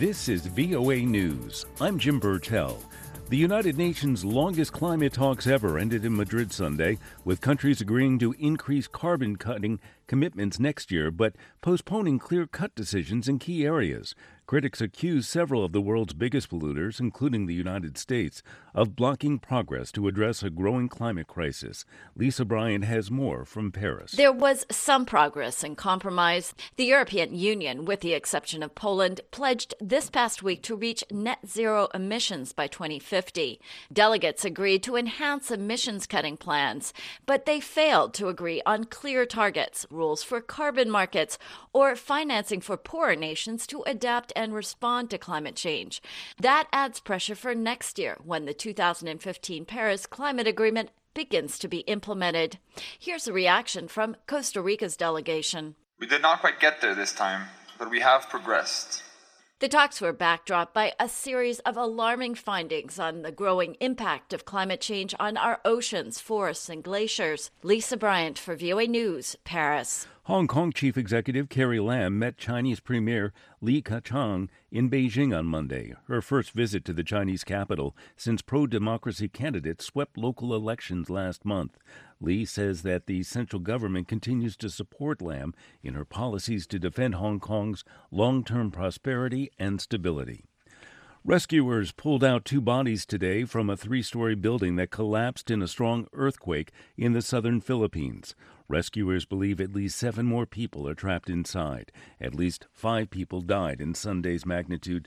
This is VOA News. I'm Jim Burtell. The United Nations' longest climate talks ever ended in Madrid Sunday, with countries agreeing to increase carbon cutting commitments next year, but postponing clear-cut decisions in key areas. Critics accuse several of the world's biggest polluters, including the United States, of blocking progress to address a growing climate crisis. Lisa Bryant has more from Paris. There was some progress and compromise. The European Union, with the exception of Poland, pledged this past week to reach net zero emissions by 2050. Delegates agreed to enhance emissions cutting plans, but they failed to agree on clear targets, rules for carbon markets, or financing for poorer nations to adapt and respond to climate change. That adds pressure for next year when the 2015 Paris Climate Agreement begins to be implemented. Here's a reaction from Costa Rica's delegation. We did not quite get there this time, but we have progressed. The talks were backdropped by a series of alarming findings on the growing impact of climate change on our oceans, forests, and glaciers. Lisa Bryant for VOA News, Paris. Hong Kong Chief Executive Carrie Lam met Chinese Premier Li Keqiang in Beijing on Monday, her first visit to the Chinese capital since pro-democracy candidates swept local elections last month. Li says that the central government continues to support Lam in her policies to defend Hong Kong's long-term prosperity and stability. Rescuers pulled out 2 bodies today from a 3-story building that collapsed in a strong earthquake in the southern Philippines. Rescuers believe at least 7 more people are trapped inside. At least 5 people died in Sunday's magnitude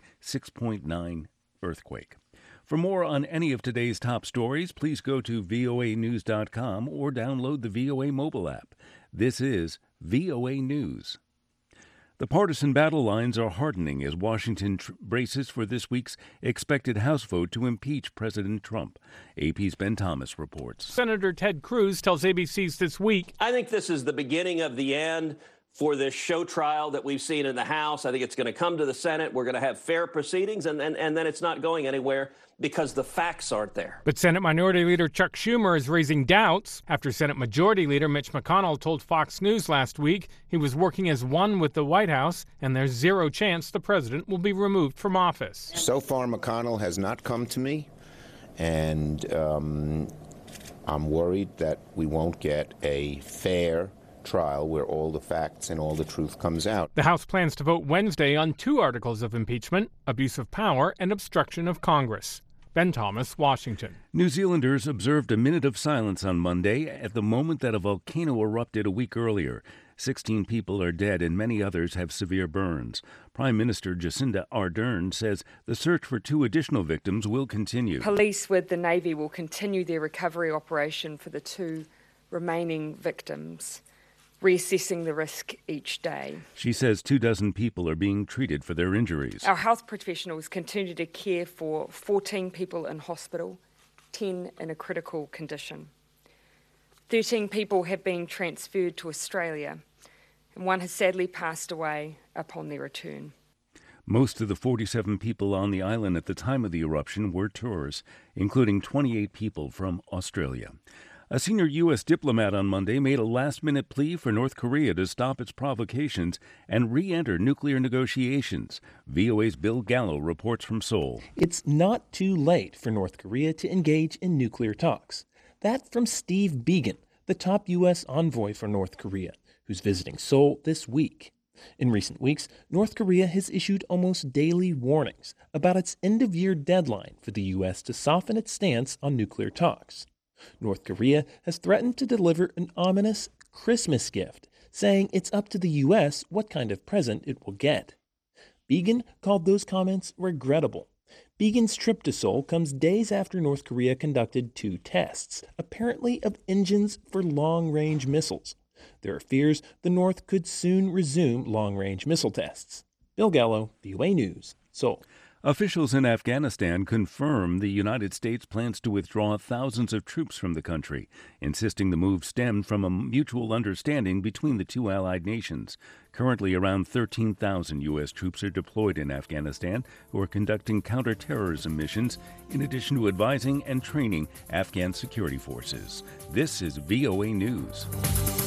6.9 earthquake. For more on any of today's top stories, please go to voanews.com or download the VOA mobile app. This is VOA News. The partisan battle lines are hardening as Washington braces for this week's expected House vote to impeach President Trump. AP's Ben Thomas reports. Senator Ted Cruz tells ABC's This Week, I think this is the beginning of the end for this show trial that we've seen in the House. I think it's going to come to the Senate. We're going to have fair proceedings, and then it's not going anywhere because the facts aren't there. But Senate Minority Leader Chuck Schumer is raising doubts after Senate Majority Leader Mitch McConnell told Fox News last week he was working as one with the White House and there's zero chance the president will be removed from office. So far, McConnell has not come to me, and I'm worried that we won't get a fair trial where all the facts and all the truth comes out. The House plans to vote Wednesday on 2 articles of impeachment, abuse of power and obstruction of Congress. Ben Thomas, Washington. New Zealanders observed a minute of silence on Monday at the moment that a volcano erupted a week earlier. 16 people are dead and many others have severe burns. Prime Minister Jacinda Ardern says the search for 2 additional victims will continue. Police with the Navy will continue their recovery operation for the 2 remaining victims, reassessing the risk each day. She says 24 people are being treated for their injuries. Our health professionals continue to care for 14 people in hospital, 10 in a critical condition. 13 people have been transferred to Australia, and 1 has sadly passed away upon their return. Most of the 47 people on the island at the time of the eruption were tourists, including 28 people from Australia. A senior U.S. diplomat on Monday made a last-minute plea for North Korea to stop its provocations and re-enter nuclear negotiations. VOA's Bill Gallo reports from Seoul. It's not too late for North Korea to engage in nuclear talks. That from Steve Biegun, the top U.S. envoy for North Korea, who's visiting Seoul this week. In recent weeks, North Korea has issued almost daily warnings about its end-of-year deadline for the U.S. to soften its stance on nuclear talks. North Korea has threatened to deliver an ominous Christmas gift, saying it's up to the U.S. what kind of present it will get. Biegun called those comments regrettable. Biegun's trip to Seoul comes days after North Korea conducted 2 tests, apparently of engines for long-range missiles. There are fears the North could soon resume long-range missile tests. Bill Gallo, VOA News, Seoul. Officials in Afghanistan confirm the United States plans to withdraw thousands of troops from the country, insisting the move stemmed from a mutual understanding between the 2 allied nations. Currently, around 13,000 U.S. troops are deployed in Afghanistan who are conducting counterterrorism missions, in addition to advising and training Afghan security forces. This is VOA News.